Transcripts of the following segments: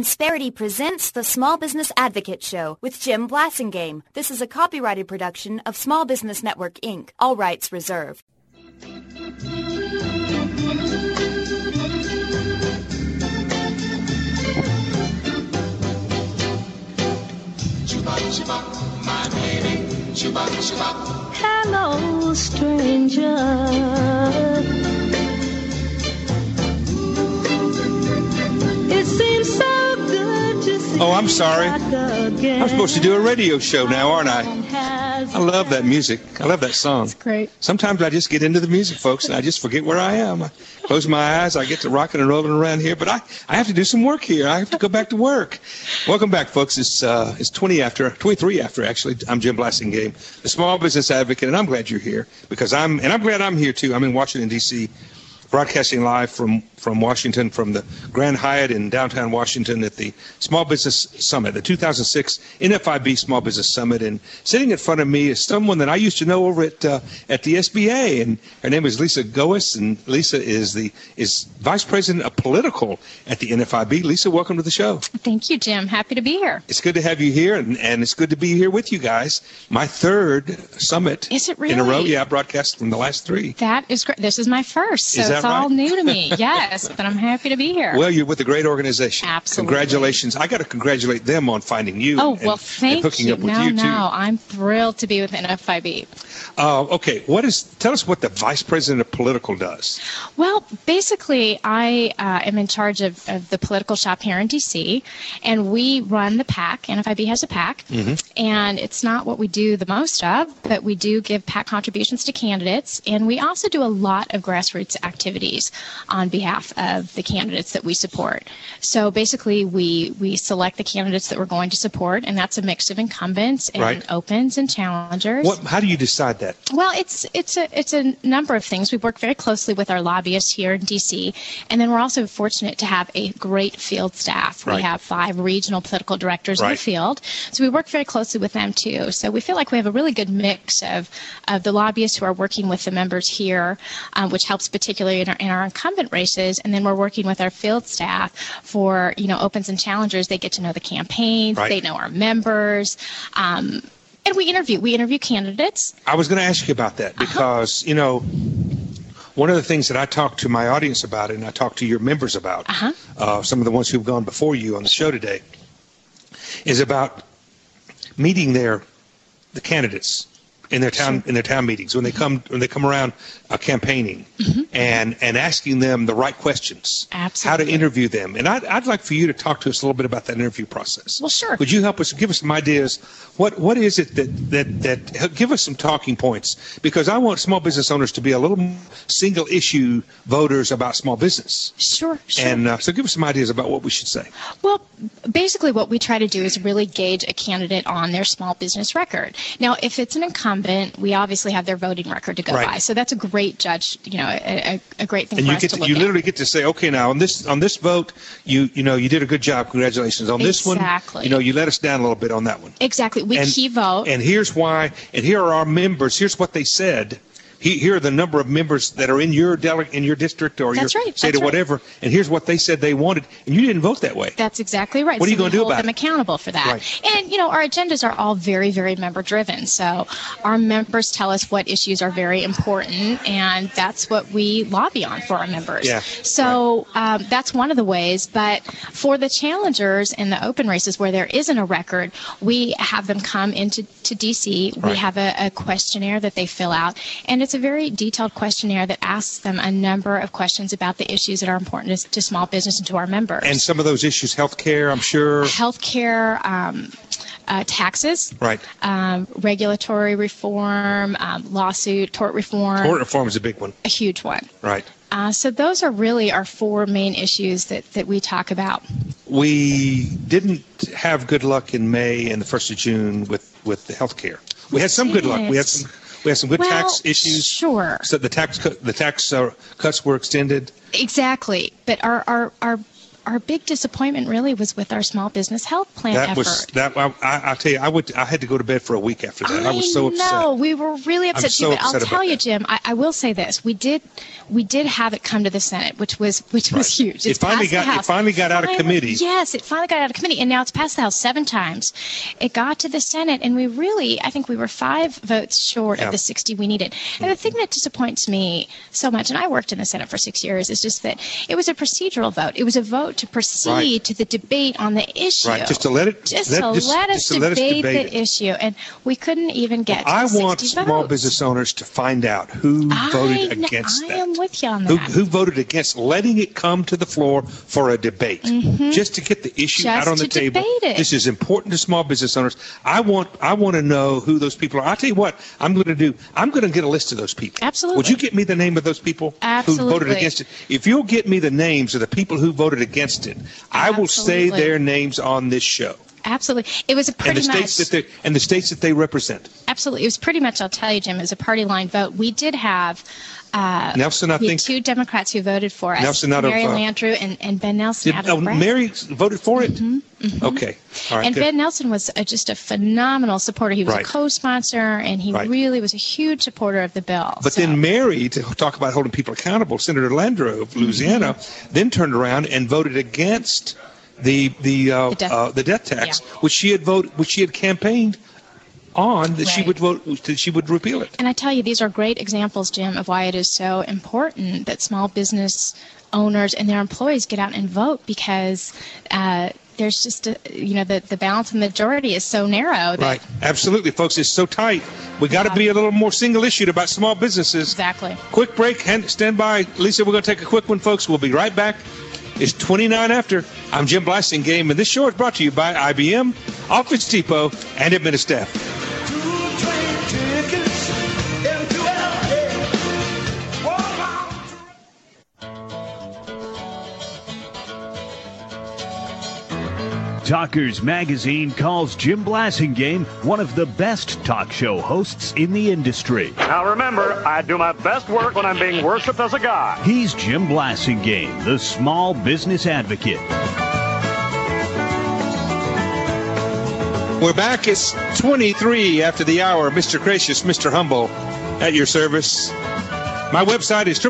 Insperity presents the Small Business Advocate Show with Jim Blasingame. This is a copyrighted production of Small Business Network, Inc. All rights reserved. My baby. Hello, stranger. It seems so good to see. Oh, I'm sorry. I'm supposed to do a radio show now, aren't I? I love that music. I love that song. It's great. Sometimes I just get into the music, folks, and I just forget where I am. I close my eyes. I get to rocking and rolling around here, but I have to do some work here. I have to go back to work. Welcome back, folks. It's 23 after, actually. I'm Jim Blasingame, the Small Business Advocate, and I'm glad you're here because I'm glad I'm here, too. I'm in Washington, D.C., broadcasting live from Washington, from the Grand Hyatt in downtown Washington at the Small Business Summit, the 2006 NFIB Small Business Summit. And sitting in front of me is someone that I used to know over at the SBA, and her name is Lisa Goes, and Lisa is Vice President of Political at the NFIB. Lisa, welcome to the show. Thank you, Jim. Happy to be here. It's good to have you here, and it's good to be here with you guys. My third summit is it really? In a row. Yeah, I broadcast from the last three. That is great. This is my first, so it's all new to me. Yes, but I'm happy to be here. Well, you're with a great organization. Absolutely. Congratulations. I got to congratulate them on finding you. Oh, well, thank hooking you. Up with you too. I'm thrilled to be with NFIB. Okay, tell us what the Vice President of Political does. Well, basically, I am in charge of the political shop here in D.C., and we run the PAC. NFIB has a PAC, and it's not what we do the most of, but we do give PAC contributions to candidates, and we also do a lot of grassroots activities on behalf of the candidates that we support. So basically, we select the candidates that we're going to support, and that's a mix of incumbents and opens and challengers. How do you decide that? Well, it's a number of things. We work very closely with our lobbyists here in D.C., and then we're also fortunate to have a great field staff. We have 5 regional political directors in the field, so we work very closely with them too. So we feel like we have a really good mix of the lobbyists who are working with the members here, which helps particularly in our incumbent races, and then we're working with our field staff for opens and challengers. They get to know the campaigns, they know our members. And we interview candidates. I was going to ask you about that because, one of the things that I talk to my audience about and I talk to your members about, some of the ones who've gone before you on the show today, is about meeting the candidates in their town meetings when they come around campaigning and asking them the right questions. Absolutely. How to interview them. And I'd like for you to talk to us a little bit about that interview process. Well, sure. Would you help us, give us some ideas? What is it that give us some talking points? Because I want small business owners to be a little single issue voters about small business. Sure. And so give us some ideas about what we should say. Well, basically what we try to do is really gauge a candidate on their small business record. Now, if it's an incumbent, we obviously have their voting record to go by. So that's a great judge, a great thing for us to look at. You literally get to say, okay, now on this vote, you did a good job. Congratulations. On this one, you let us down a little bit on that one. Exactly. We key vote. And here's why. And here are our members. Here's what they said. Here are the number of members that are in your district or your state or whatever, and here's what they said they wanted, and you didn't vote that way. That's exactly right. What are you going to do about it? Hold them accountable for that. And, our agendas are all very, very member-driven. So our members tell us what issues are very important, and that's what we lobby on for our members. Yeah. So that's one of the ways. But for the challengers and the open races where there isn't a record, we have them come into D.C. We have a questionnaire that they fill out, and it's a very detailed questionnaire that asks them a number of questions about the issues that are important to small business and to our members. And some of those issues, healthcare, I'm sure. Healthcare, taxes, regulatory reform, lawsuit, tort reform. Tort reform is a big one. A huge one. Right. So those are really our 4 main issues that we talk about. We didn't have good luck in May and the 1st of June with the healthcare. We had some good luck. We had some good tax issues. Sure. So the tax cuts were extended. Exactly. But our our big disappointment really was with our small business health plan effort. I'll tell you, I had to go to bed for a week after that. I was so upset. No, we were really upset too. But I'll tell you, Jim, I will say this: we did have it come to the Senate, which was huge. It finally got out of committee. Yes, it finally got out of committee, and now it's passed the House 7 times. It got to the Senate, and I think we were 5 votes short of the 60 we needed. And the thing that disappoints me so much, and I worked in the Senate for 6 years, is just that it was a procedural vote. It was a vote to proceed to the debate on the issue. Right, just to let us debate the issue, and we couldn't even get to 60 votes. I want small business owners to find out who voted against that. I am with you on that. Who voted against letting it come to the floor for a debate, just to get the issue out on the table. This is important to small business owners. I want to know who those people are. I'll tell you what I'm going to do. I'm going to get a list of those people. Absolutely. Would you get me the name of those people who voted against it? If you'll get me the names of the people who voted against it, I will say their names on this show. Absolutely. It was a pretty much... And the states that they represent. Absolutely. It was pretty much, I'll tell you, Jim, it was a party line vote. We did have... Nelson, I think 2 Democrats who voted for us. Nelson Mary Landrieu and Ben Nelson out of Nebraska. Mary voted for it? Okay. All right, and Ben Nelson was just a phenomenal supporter. He was a co-sponsor, and he really was a huge supporter of the bill. But then Mary, to talk about holding people accountable, Senator Landrieu of Louisiana, then turned around and voted against the death tax, which she had campaigned on that she would vote, that she would repeal it. And I tell you, these are great examples, Jim, of why it is so important that small business owners and their employees get out and vote, because there's just the balance of majority is so narrow. Right, absolutely, folks. It's so tight. We got to be a little more single-issued about small businesses. Exactly. Quick break. Stand by, Lisa. We're going to take a quick one, folks. We'll be right back. It's 29 after. I'm Jim Blasingame, and this show is brought to you by IBM, Office Depot, and Administaff. Talkers Magazine calls Jim Blasingame one of the best talk show hosts in the industry. Now remember, I do my best work when I'm being worshipped as a god. He's Jim Blasingame, the small business advocate. We're back. It's 23 after the hour. Mr. Gracious, Mr. Humble, at your service. My website is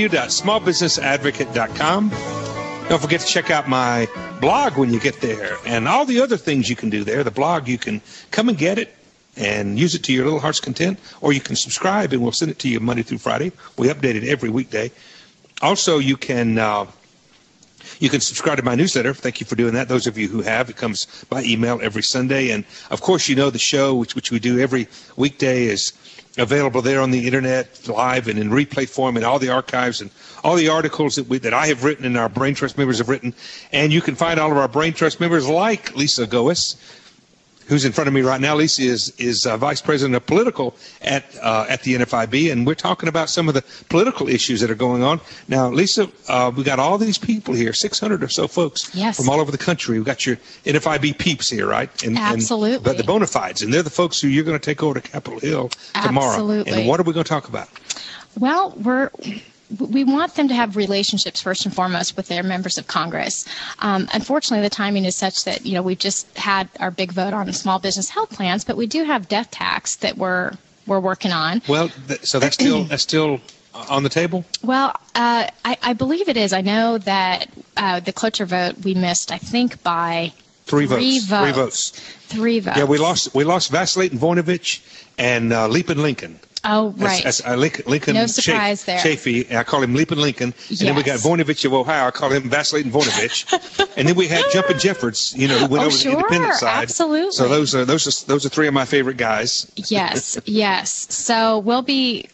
www.smallbusinessadvocate.com. Don't forget to check out my blog when you get there, and all the other things you can do there. The blog, you can come and get it and use it to your little heart's content, or you can subscribe and we'll send it to you Monday through Friday. We update it every weekday. Also, you can subscribe to my newsletter. Thank you for doing that. Those of you who have, it comes by email every Sunday. And of course, the show, which we do every weekday, is available there on the internet, live and in replay form, and all the archives and all the articles that I have written and our Brain Trust members have written. And you can find all of our Brain Trust members, like Lisa Goes, who's in front of me right now. Lisa is Vice President of Political at the NFIB, and we're talking about some of the political issues that are going on. Now, Lisa, we got all these people here, 600 or so folks from all over the country. We've got your NFIB peeps here, right? Absolutely. But the bona fides, and they're the folks who you're going to take over to Capitol Hill tomorrow. Absolutely. And what are we going to talk about? Well, we want them to have relationships first and foremost with their members of Congress. Unfortunately, the timing is such that we've just had our big vote on small business health plans, but we do have death tax that we're working on. Well, so that's still on the table? Well, I believe it is. I know that the cloture vote we missed, I think, by three votes. Yeah, we lost Vasilate and Voinovich and Leapin' Lincoln. Oh, right. Lincoln. No surprise there. Chafee, I call him Leapin' Lincoln. And then we got Voinovich of Ohio. I call him Vasilate and Voinovich. And then we had Jumpin' Jeffords, who went over to the independent side. Absolutely. So those are 3 of my favorite guys. Yes. So we'll be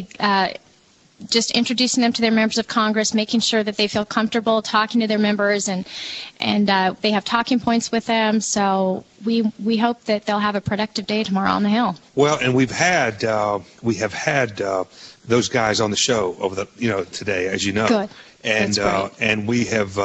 just introducing them to their members of Congress, making sure that they feel comfortable talking to their members, and they have talking points with them. So we hope that they'll have a productive day tomorrow on the Hill. Well, and we have had those guys on the show over the today, as you know. Good. And we have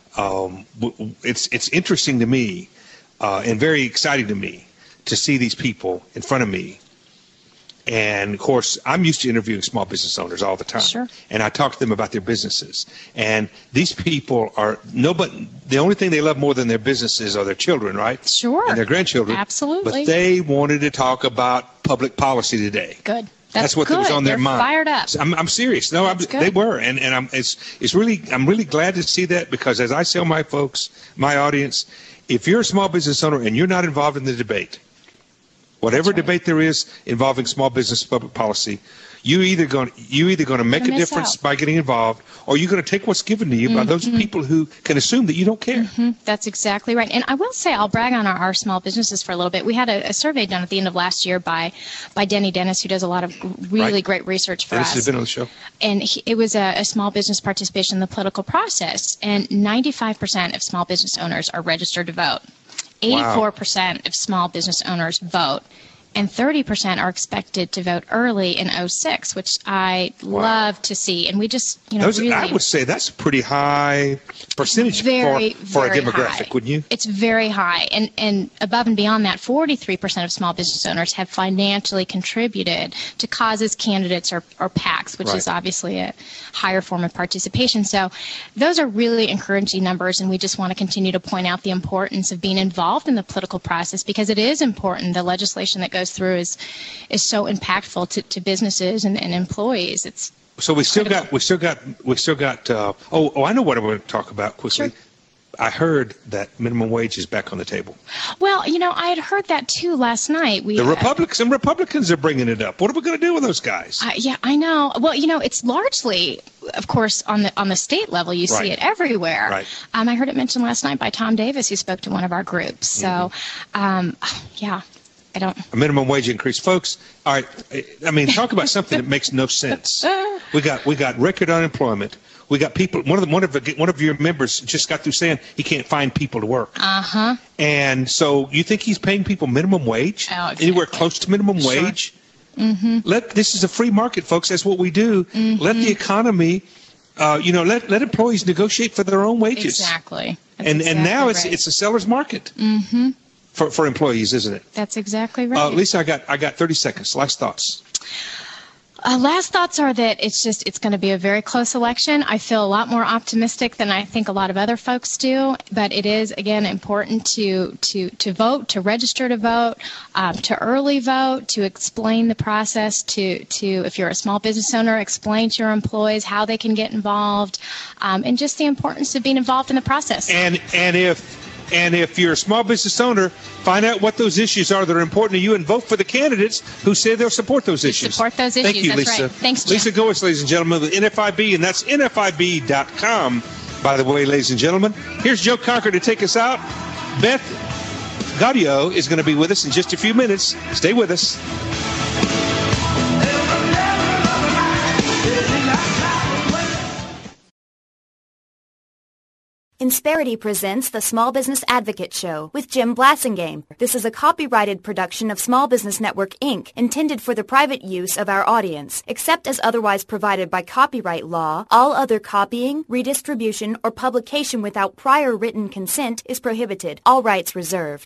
it's interesting to me and very exciting to me to see these people in front of me And, of course, I'm used to interviewing small business owners all the time. Sure. And I talk to them about their businesses. And these people the only thing they love more than their businesses are their children, right? Sure. And their grandchildren. Absolutely. But they wanted to talk about public policy today. Good. That's what good. was on their They're mind. Fired up. I'm serious. No, they were, and I'm really glad to see that, because as I tell my folks, my audience, if you're a small business owner and you're not involved in the debate, whatever debate there is involving small business public policy, you're either going to make a difference by getting involved, or you're going to take what's given to you by those people who can assume that you don't care. That's exactly right. And I will say, I'll brag on our small businesses for a little bit. We had a survey done at the end of last year by Denny Dennis, who does a lot of really great research for us. Dennis has been on the show. And it was a small business participation in the political process. And 95% of small business owners are registered to vote. 84% of small business owners vote. And 30% are expected to vote early in 2006, which I love to see. And we just, really... I would say that's a pretty high percentage for a demographic, high. Wouldn't you? It's very high. And above and beyond that, 43% of small business owners have financially contributed to causes, candidates, or PACs, which is obviously a higher form of participation. So those are really encouraging numbers, and we just want to continue to point out the importance of being involved in the political process, because it is important. The legislation that goes through is so impactful to businesses and employees. It's so we still got I know what I want to talk about quickly. Sure. I heard that minimum wage is back on the table. Well, I had heard that too last night. Republicans are bringing it up. What are we going to do with those guys? Yeah, I know. Well, it's largely, of course, on the state level. You see it everywhere. Right. I heard it mentioned last night by Tom Davis, who spoke to one of our groups. So, yeah. A minimum wage increase, folks. All right, I mean, talk about something that makes no sense. We got record unemployment. We got people. One of your members just got through saying he can't find people to work. And so you think he's paying people minimum wage? Oh, exactly. Anywhere close to minimum wage? This is a free market, folks. That's what we do. Let the economy. Let employees negotiate for their own wages. Exactly. And now it's a seller's market. For employees, isn't it? That's exactly right. Lisa, I got 30 seconds. Last thoughts. Last thoughts are that it's going to be a very close election. I feel a lot more optimistic than I think a lot of other folks do. But it is, again, important to vote, to register to vote, to early vote, to explain the process, to if you're a small business owner, explain to your employees how they can get involved, and just the importance of being involved in the process. And if you're a small business owner, find out what those issues are that are important to you and vote for the candidates who say they'll support those issues. Support those issues. Thank you, that's Lisa. Right. Thanks, Jim. Lisa Goetz, ladies and gentlemen, with NFIB, and that's NFIB.com, by the way, ladies and gentlemen. Here's Joe Cocker to take us out. Beth Gaudio is going to be with us in just a few minutes. Stay with us. Insperity presents the Small Business Advocate Show with Jim Blasingame. This is a copyrighted production of Small Business Network, Inc., intended for the private use of our audience. Except as otherwise provided by copyright law, all other copying, redistribution, or publication without prior written consent is prohibited. All rights reserved.